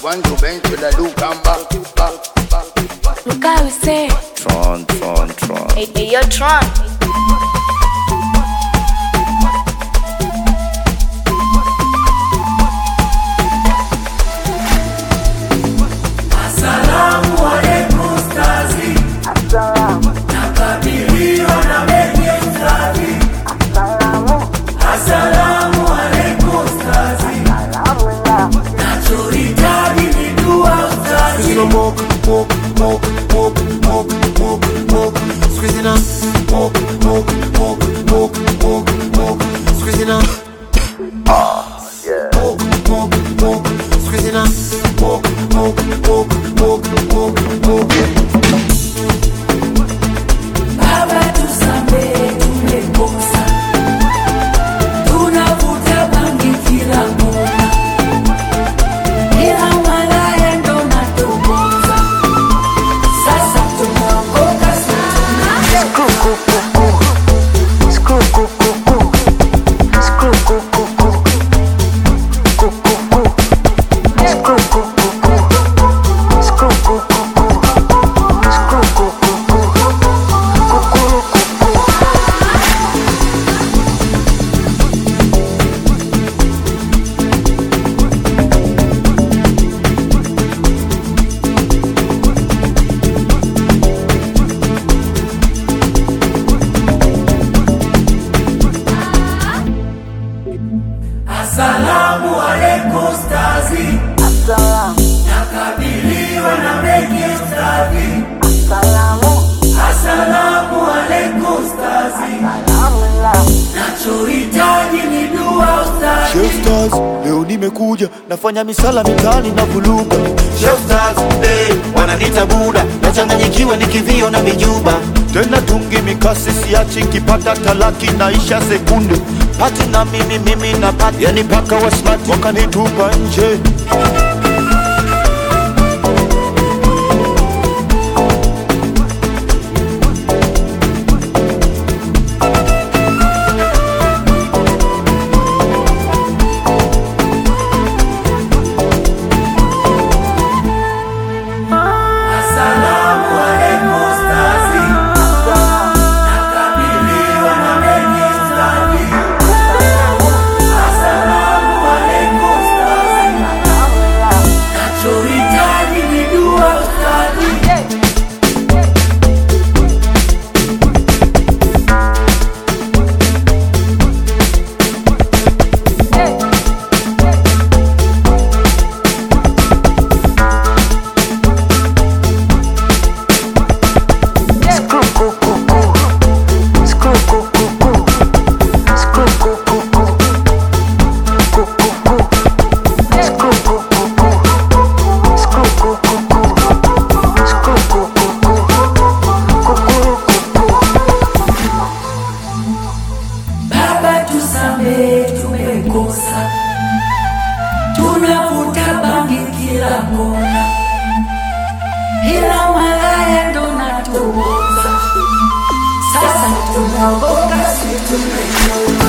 want to bend to the do come back. Look how we say Tron. hey, yo, Tron. Assalamu alaikum stazi. Nakabiliwa na mengi stazi. Assalamu alaikum stazi. Nachohitaji ni dua stazi. Squeezing on mock. Squeezing on mock. Squeezing on. Squeezing on mock. Baba tusamehe tumekosa. Tunavuta bangi kila kona. Ila malaya ndo natukosa. Sasa tumeokoka Assalamu alaikum stazi. Nakabiliwa na mengi stazi. Assalamu alaikum stazi. Nachohitaji ni dua stazi. Chef Stars, leo nimekuja nafanya misala mitani na vuluga. Chef Stars, wananiita Buda, nachanganyikiwa nikivio na mijuba. Tena tungi mikasi siachi nkipata talaki naisha sekunde. Pati na mimi na pati, yani paka wa smart wakanitupa nje. Assalamu alaikum stazi. Nakabiliwa na mengi stazi. Assalamu alaikum stazi. Nachohitaji ni dua stazi. Baba tusamehe tumekosa. Tunavuta bangi kila kona. Ila malaya ndo natukosa. Sasa tumeokoka si tumekosa.